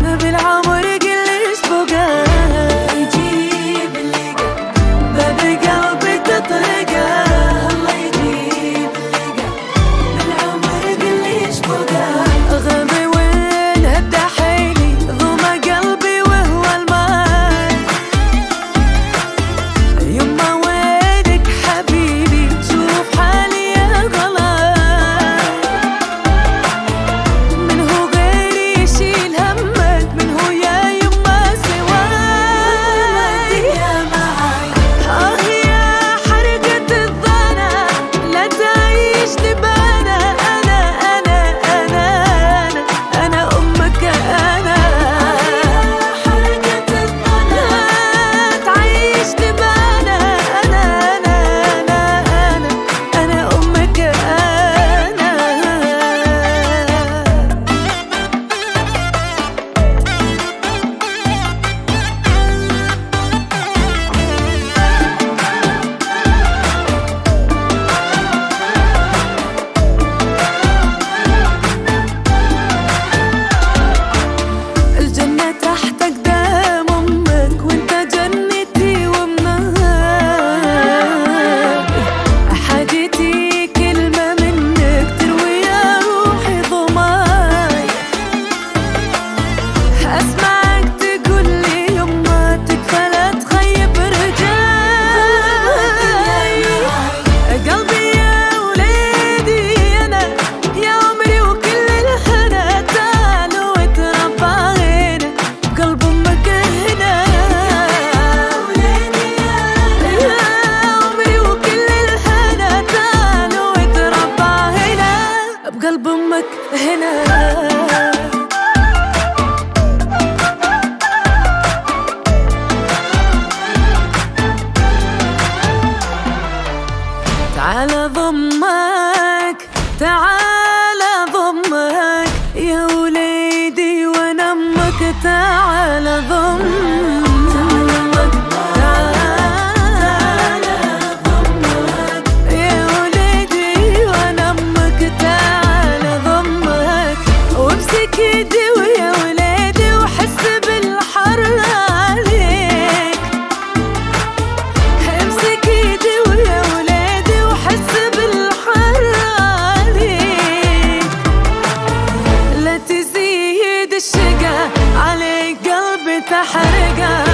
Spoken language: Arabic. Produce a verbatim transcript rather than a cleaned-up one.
بالعمر كلش بقى يجيب اللي قا باب قلبي تطرقه الله يجيب اللي قا بالعمر كلش بقى غبي وين هدى حيلي ضم قلبي وهو الماي يما وينك حبيبي شوف حالي يا غلاي من هو غيري يشيل همك من هو يا يما سواي يا معاي اه يا حرقة الضنا لا تعيش تبانا انا انا انا انا انا امك انا حرقة الضنا لا تعيش تبانا انا انا انا انا انا امك انا الجنة تحت قدام أمك وانت جنتي ومناك حاجتي كلمة منك تروي يا روحي ضماي أسمعك تقول لي يما تكفى لا تخيب رجاي قلبي يا وليدي أنا يا عمري وكل الهنا تعالوا وتربى هنا بقلب أمك هنا يا عمري وكل الهنا تعالوا وتربى هنا بقلب أمك هنا تعال ضمك تعال ضمك يا وليدي وانا امك تعال ضمك تعال ضمك يا وليدي وانا امك تعال ضمك وامسك ايدي ويا وليدي وحس بالحر عليك امسك ايدي ويا ولادي وحس بالحر عليك لا تزيد الشقا عليك قلبي تحرقه